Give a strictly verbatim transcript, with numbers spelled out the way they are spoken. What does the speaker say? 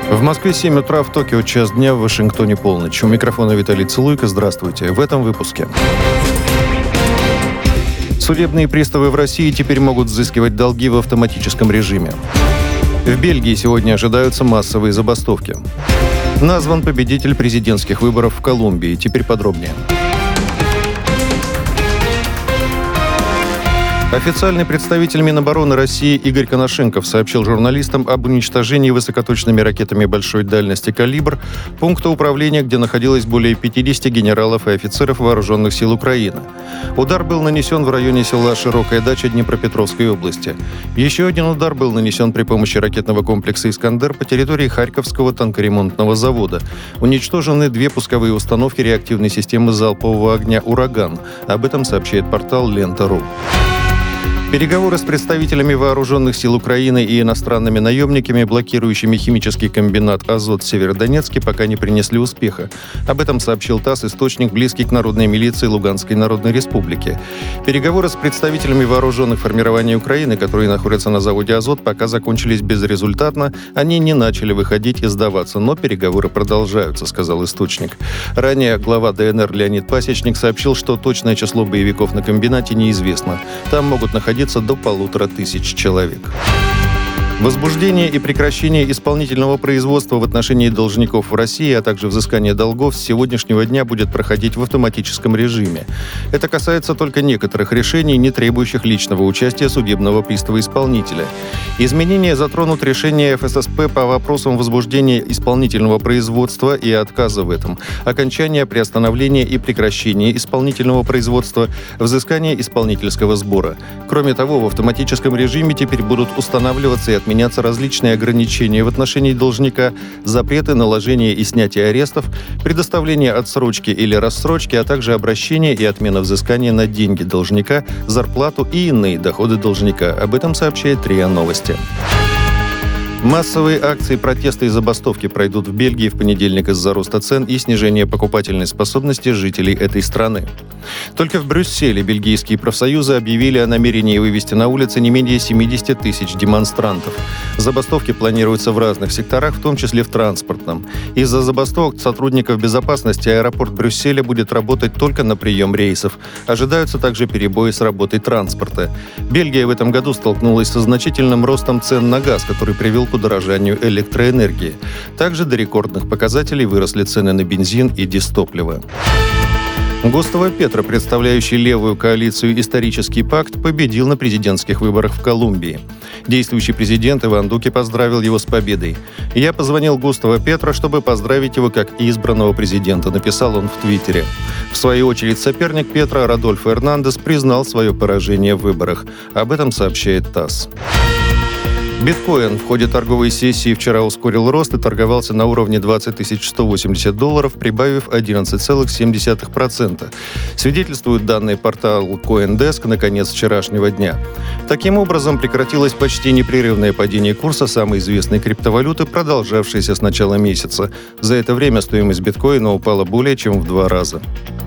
В Москве семь утра, в Токио час дня, в Вашингтоне полночь. У микрофона Виталий Цилуйко. Здравствуйте. В этом выпуске. Судебные приставы в России теперь могут взыскивать долги в автоматическом режиме. В Бельгии сегодня ожидаются массовые забастовки. Назван победитель президентских выборов в Колумбии. Теперь подробнее. Официальный представитель Минобороны России Игорь Коношенков сообщил журналистам об уничтожении высокоточными ракетами большой дальности «Калибр» пункта управления, где находилось более пятидесяти генералов и офицеров вооруженных сил Украины. Удар был нанесен в районе села Широкая Дача Днепропетровской области. Еще один удар был нанесен при помощи ракетного комплекса «Искандер» по территории Харьковского танкоремонтного завода. Уничтожены две пусковые установки реактивной системы залпового огня «Ураган». Об этом сообщает портал Лента точка ру. Переговоры с представителями вооруженных сил Украины и иностранными наемниками, блокирующими химический комбинат «Азот» в Северодонецке, пока не принесли успеха. Об этом сообщил ТАСС, источник, близкий к народной милиции Луганской Народной Республики. Переговоры с представителями вооруженных формирований Украины, которые находятся на заводе «Азот», пока закончились безрезультатно. Они не начали выходить и сдаваться, но переговоры продолжаются, сказал источник. Ранее глава ДНР Леонид Пасечник сообщил, что точное число боевиков на комбинате неизвестно. Там могут находиться до полутора тысяч человек. Возбуждение и прекращение исполнительного производства в отношении должников в России, а также взыскание долгов с сегодняшнего дня будет проходить в автоматическом режиме. Это касается только некоторых решений, не требующих личного участия судебного пристава-исполнителя. Изменения затронут решение эф эс эс пэ по вопросам возбуждения исполнительного производства и отказа в этом, окончания, приостановления и прекращения исполнительного производства, взыскания исполнительского сбора. Кроме того, в автоматическом режиме теперь будут устанавливаться и отменяться различные ограничения в отношении должника, запреты наложения и снятия арестов, предоставление отсрочки или рассрочки, а также обращение и отмена взыскания на деньги должника, зарплату и иные доходы должника. Об этом сообщает РИА Новости. Массовые акции протеста и забастовки пройдут в Бельгии в понедельник из-за роста цен и снижения покупательной способности жителей этой страны. Только в Брюсселе бельгийские профсоюзы объявили о намерении вывести на улицы не менее семьдесят тысяч демонстрантов. Забастовки планируются в разных секторах, в том числе в транспортном. Из-за забастовок сотрудников безопасности аэропорт Брюсселя будет работать только на прием рейсов. Ожидаются также перебои с работой транспорта. Бельгия в этом году столкнулась со значительным ростом цен на газ, который привел к удорожанию электроэнергии. Также до рекордных показателей выросли цены на бензин и дизтопливо. Густavo Петро, представляющий левую коалицию «Исторический пакт», победил на президентских выборах в Колумбии. Действующий президент Иван Дуке поздравил его с победой. «Я позвонил Густavo Петро, чтобы поздравить его как избранного президента», написал он в Твиттере. В свою очередь соперник Петро, Родольфо Эрнандес, признал свое поражение в выборах. Об этом сообщает ТАСС. Биткоин в ходе торговой сессии вчера ускорил рост и торговался на уровне двадцать тысяч сто восемьдесят долларов, прибавив одиннадцать целых семь десятых процента. Свидетельствуют данные портала CoinDesk на конец вчерашнего дня. Таким образом, прекратилось почти непрерывное падение курса самой известной криптовалюты, продолжавшееся с начала месяца. За это время стоимость биткоина упала более чем в два раза.